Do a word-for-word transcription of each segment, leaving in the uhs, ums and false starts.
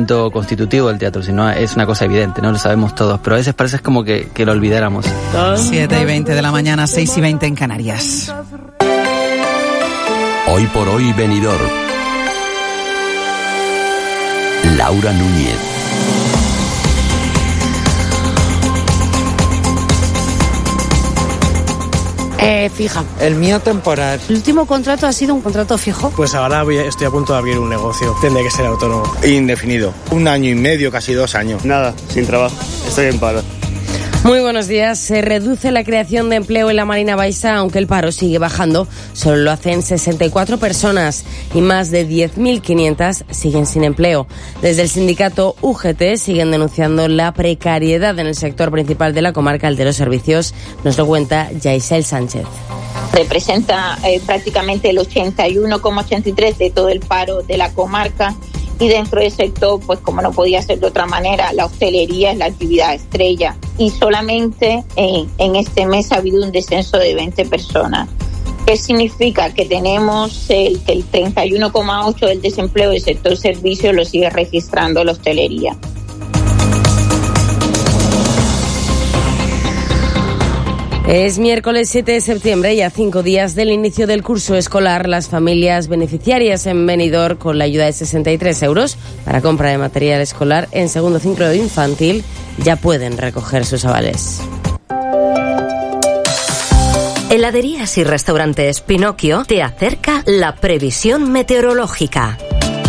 elemento constitutivo del teatro, sino es una cosa evidente, ¿no? Lo sabemos todos, pero a veces parece como que, que lo olvidáramos. siete y veinte de la mañana, seis y veinte en Canarias. Hoy por hoy Benidorm. Laura Núñez. Eh, fija. El mío temporal. ¿El último contrato ha sido un contrato fijo? Pues ahora voy a, estoy a punto de abrir un negocio. Tendré que ser autónomo. Indefinido. Un año y medio, casi dos años. Nada, sin trabajo. Estoy en paro. Muy buenos días. Se reduce la creación de empleo en la Marina Baixa, aunque el paro sigue bajando. Solo lo hacen sesenta y cuatro personas y más de diez mil quinientas siguen sin empleo. Desde el sindicato U G T siguen denunciando la precariedad en el sector principal de la comarca, el de los servicios. Nos lo cuenta Yaisel Sánchez. Representa eh, prácticamente el ochenta y uno coma ochenta y tres de todo el paro de la comarca. Y dentro del sector, pues como no podía ser de otra manera, la hostelería es la actividad estrella. Y solamente eh, en este mes ha habido un descenso de veinte personas. ¿Qué significa? Que tenemos el, que el treinta y uno coma ocho del desempleo del sector servicios lo sigue registrando la hostelería. Es miércoles siete de septiembre y a cinco días del inicio del curso escolar, las familias beneficiarias en Benidorm, con la ayuda de sesenta y tres euros para compra de material escolar en segundo ciclo infantil, ya pueden recoger sus avales. Heladerías y restaurantes Pinocchio te acerca la previsión meteorológica.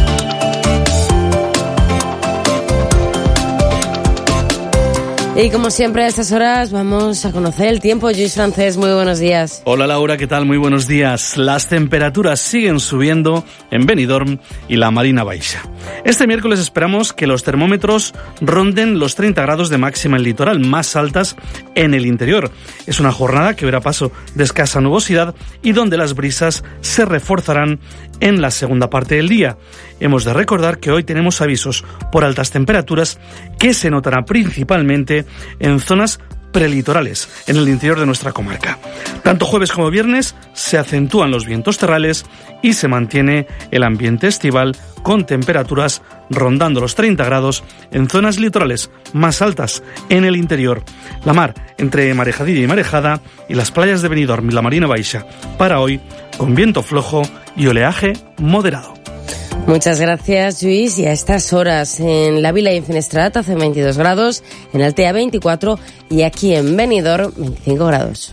Y como siempre a estas horas vamos a conocer el tiempo. Lluís Francés, muy buenos días. Hola Laura, ¿qué tal? Muy buenos días. Las temperaturas siguen subiendo en Benidorm y la Marina Baixa. Este miércoles esperamos que los termómetros ronden los treinta grados de máxima en el litoral, más altas en el interior. Es una jornada que verá paso de escasa nubosidad y donde las brisas se reforzarán en la segunda parte del día. Hemos de recordar que hoy tenemos avisos por altas temperaturas que se notarán principalmente en zonas prelitorales, en el interior de nuestra comarca. Tanto jueves como viernes se acentúan los vientos terrales y se mantiene el ambiente estival con temperaturas rondando los treinta grados en zonas litorales más altas en el interior. La mar entre Marejadilla y Marejada y las playas de Benidorm y la Marina Baixa para hoy con viento flojo y oleaje moderado. Muchas gracias, Lluís. Y a estas horas en la Vila y en Finestrat hacen veintidós grados, en Altea veinticuatro y aquí en Benidorm veinticinco grados.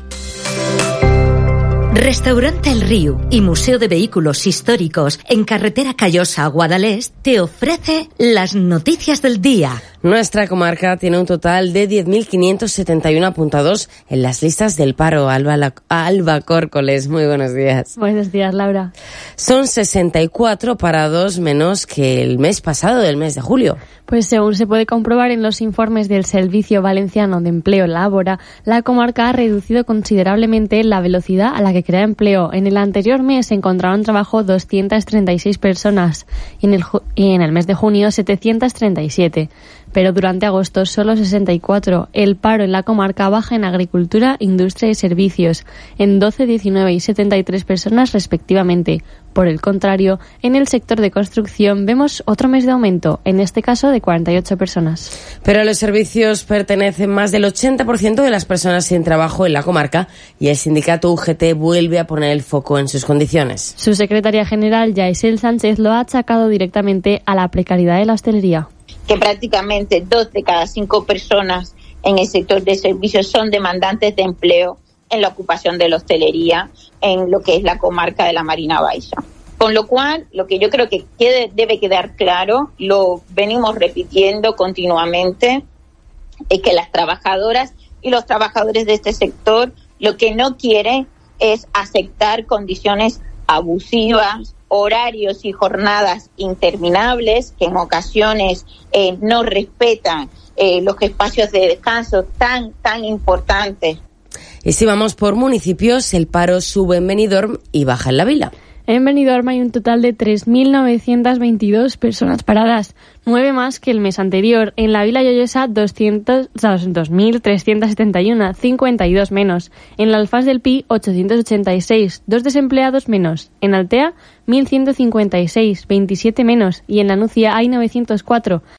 Restaurante El Río y Museo de Vehículos Históricos en Carretera Callosa a Guadalest te ofrece las noticias del día. Nuestra comarca tiene un total de diez mil quinientos setenta y uno apuntados en las listas del paro. Alba, Alba Córcoles, muy buenos días. Buenos días, Laura. Son sesenta y cuatro parados menos que el mes pasado, del mes de julio. Pues según se puede comprobar en los informes del Servicio Valenciano de Empleo Labora, la comarca ha reducido considerablemente la velocidad a la que crea empleo. En el anterior mes se encontraron trabajo doscientas treinta y seis personas y en el, ju- y en el mes de junio setecientas treinta y siete. Pero durante agosto solo sesenta y cuatro. El paro en la comarca baja en agricultura, industria y servicios, en doce, diecinueve y setenta y tres personas respectivamente. Por el contrario, en el sector de construcción vemos otro mes de aumento, en este caso de cuarenta y ocho personas. Pero a los servicios pertenecen más del ochenta por ciento de las personas sin trabajo en la comarca y el sindicato U G T vuelve a poner el foco en sus condiciones. Su secretaria general, Yaisel Sánchez, lo ha achacado directamente a la precariedad de la hostelería. Que prácticamente dos de cada cinco personas en el sector de servicios son demandantes de empleo en la ocupación de la hostelería en lo que es la comarca de la Marina Baixa. Con lo cual, lo que yo creo que quede, debe quedar claro, lo venimos repitiendo continuamente, es que las trabajadoras y los trabajadores de este sector lo que no quieren es aceptar condiciones abusivas, horarios y jornadas interminables que en ocasiones eh, no respetan eh, los espacios de descanso tan, tan importantes. Y si vamos por municipios, el paro sube en Benidorm y baja en la Vila. En Benidorm hay un total de tres mil novecientas veintidós personas paradas, nueve más que el mes anterior. En la Vila Lloyosa, doscientos, dos mil trescientos setenta y uno, cincuenta y dos menos. En la Alfaz del Pi, ochocientos ochenta y seis, dos desempleados menos. En Altea, mil ciento cincuenta y seis, veintisiete menos. Y en la Nucia hay novecientos cuatro,